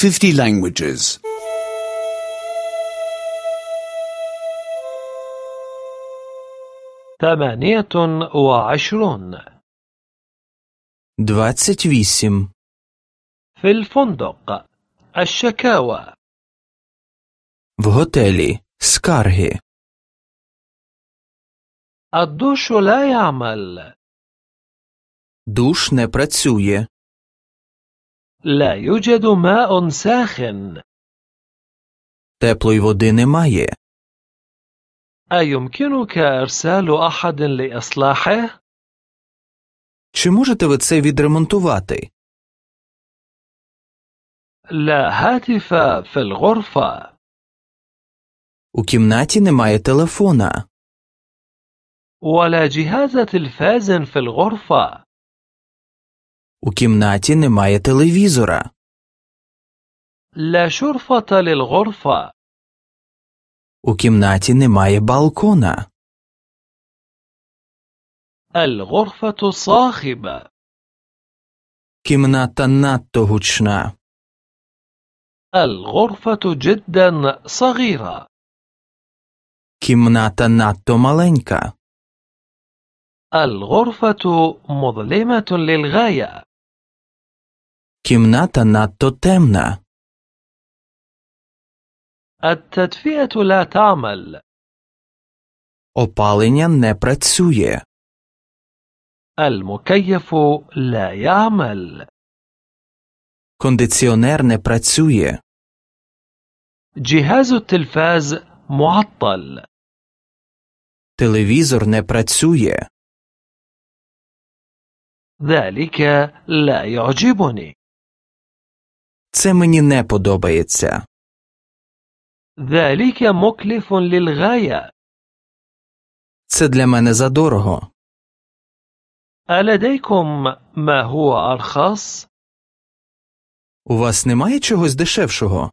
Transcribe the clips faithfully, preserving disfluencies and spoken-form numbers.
fifty languages. ثمانية وعشرون. двадцять вісім. في الفندق. الشكاوى. В готелі. Скарги. الدوش لا يعمل. Душ не працює. لا يوجد ماء ساخن. Теплої води немає. أيمكنك إرسال أحد لإصلاحه؟ Чи можете ви це відремонтувати? لا هاتف في الغرفة. У кімнаті немає телефона. ولا جهاز تلفاز في الغرفة. У кімнаті немає телевізора. لا شرفة للغرفة. У кімнаті немає балкона. الغرفة صاخبة. Кімната надто гучна. الغرفة جدا صغيرة. Кімната надто маленька. الغرفة مظلمة للغاية. Кімната надто темна. التدفئة لا تعمل. Опалення не працює. المكيف لا يعمل. Кондиціонер не працює. جهاز التلفاز معطل. Телевізор не працює. ذلك لا يعجبني. Це мені не подобається. ذلك مكلف للغاية. Це для мене задорого. ألديكم ما هو أرخص؟ У вас немає чогось дешевшого?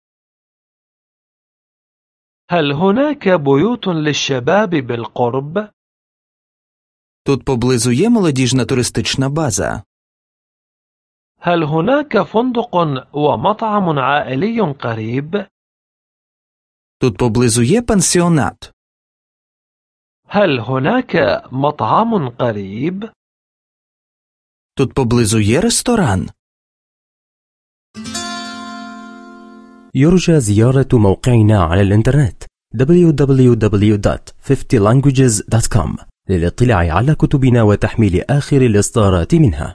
هل هناك بيوت للشباب بالقرب؟ Тут поблизу є молодіжна туристична база. هل هناك فندق ومطعم عائلي قريب؟ Тут поблизу є пансіонат. هل هناك مطعم قريب؟ Тут поблизу є ресторан. يرجى زيارة موقعنا على الإنترنت دبليو دبليو دبليو دوت fifty languages دوت كوم للاطلاع على كتبنا وتحميل آخر الإصدارات منها.